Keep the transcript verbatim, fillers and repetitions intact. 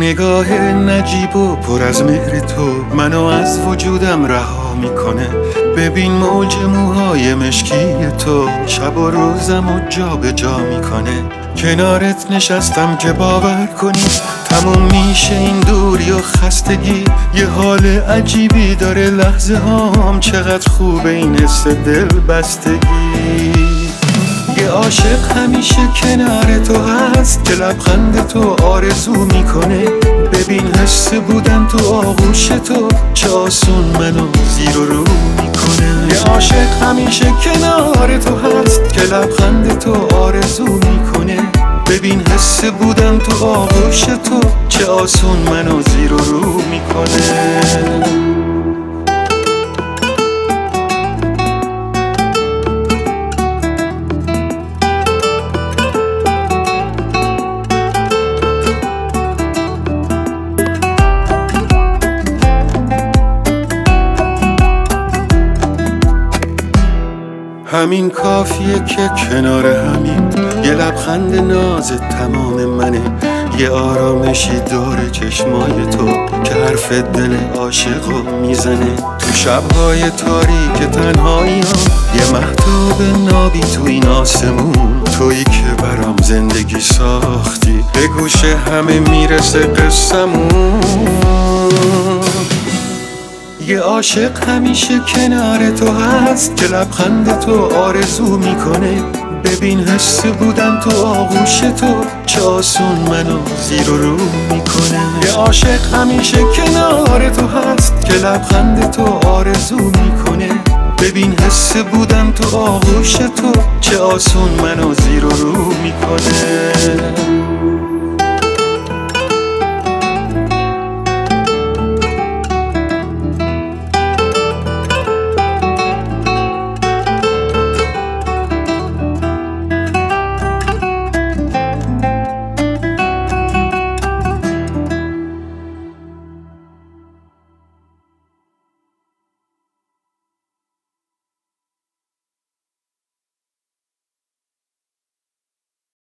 نگاه نجیب و پر از مهر تو منو از وجودم رها میکنه. ببین موج موهای مشکی تو شب و روزم و جا به جا میکنه. کنارت نشستم که باور کنی تموم میشه این دوری و خستگی. یه حال عجیبی داره لحظه هام، چقدر خوبه این حس دل بستگی. یه عاشق همیشه کنار تو هست که لبخند تو آرزو میکنه. ببین حس بودن تو آغوش تو چه آسون منو زیر و رو میکنه. یه عاشق همیشه کنار تو هست که لبخند تو آرزو میکنه. ببین حس بودن تو آغوش تو چه آسون منو زیر و رو میکنه. همین کافیه که کنار همین یه لبخند ناز تمام منه. یه آرامشی دور چشمای تو که حرف دل عاشقو میزنه. تو شبهای تاریک تنهایی هم یه مهتاب نابی تو این آسمون. تویی که برام زندگی ساختی، به گوش همه میرسه قصمون. یه عاشق همیشه کنار تو هست که لبخند تو آرزو میکنه. ببین حس بودن تو آغوش تو چه آسون منو زیر و رو میکنه. یه عاشق همیشه کنار تو هست که لبخند تو آرزو میکنه. ببین حس بودن تو آغوش تو چه آسون منو زیر و رو میکنه.